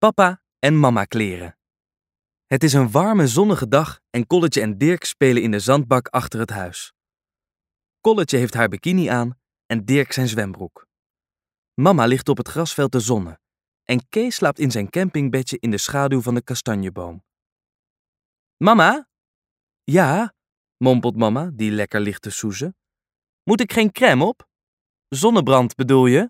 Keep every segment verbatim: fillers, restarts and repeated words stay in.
Papa en mama kleren. Het is een warme zonnige dag en Kolletje en Dirk spelen in de zandbak achter het huis. Kolletje heeft haar bikini aan en Dirk zijn zwembroek. Mama ligt op het grasveld te zonnen en Kees slaapt in zijn campingbedje in de schaduw van de kastanjeboom. Mama? Ja, mompelt mama, die lekker ligt te soezen. Moet ik geen crème op? Zonnebrand bedoel je?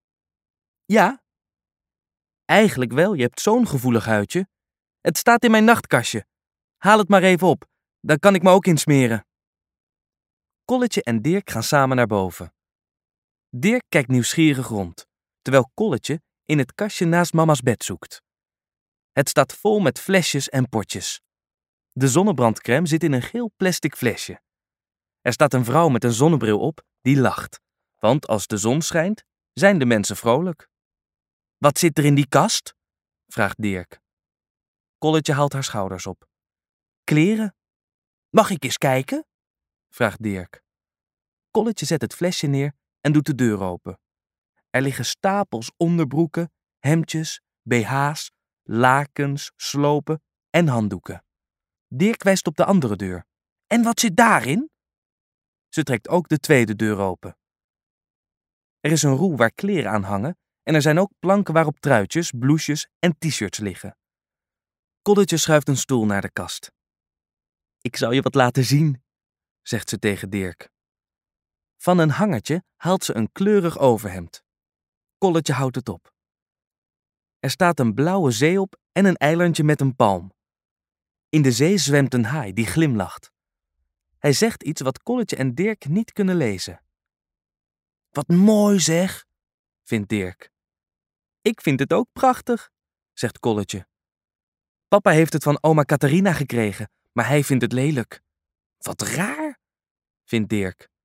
Ja. Eigenlijk wel, je hebt zo'n gevoelig huidje. Het staat in mijn nachtkastje. Haal het maar even op, dan kan ik me ook insmeren. Kolletje en Dirk gaan samen naar boven. Dirk kijkt nieuwsgierig rond, terwijl Kolletje in het kastje naast mama's bed zoekt. Het staat vol met flesjes en potjes. De zonnebrandcrème zit in een geel plastic flesje. Er staat een vrouw met een zonnebril op die lacht, want als de zon schijnt, zijn de mensen vrolijk. Wat zit er in die kast? Vraagt Dirk. Kolletje haalt haar schouders op. Kleren. Mag ik eens kijken? Vraagt Dirk. Kolletje zet het flesje neer en doet de deur open. Er liggen stapels onderbroeken, hemdjes, B H's, lakens, slopen en handdoeken. Dirk wijst op de andere deur. En wat zit daarin? Ze trekt ook de tweede deur open. Er is een roe waar kleren aan hangen en er zijn ook planken waarop truitjes, blouses en t-shirts liggen. Kolletje schuift een stoel naar de kast. Ik zal je wat laten zien, zegt ze tegen Dirk. Van een hangertje haalt ze een kleurig overhemd. Kolletje houdt het op. Er staat een blauwe zee op en een eilandje met een palm. In de zee zwemt een haai die glimlacht. Hij zegt iets wat Kolletje en Dirk niet kunnen lezen. Wat mooi zeg, vindt Dirk. Ik vind het ook prachtig, zegt Kolletje. Papa heeft het van oma Catharina gekregen, maar hij vindt het lelijk. Wat raar, vindt Dirk.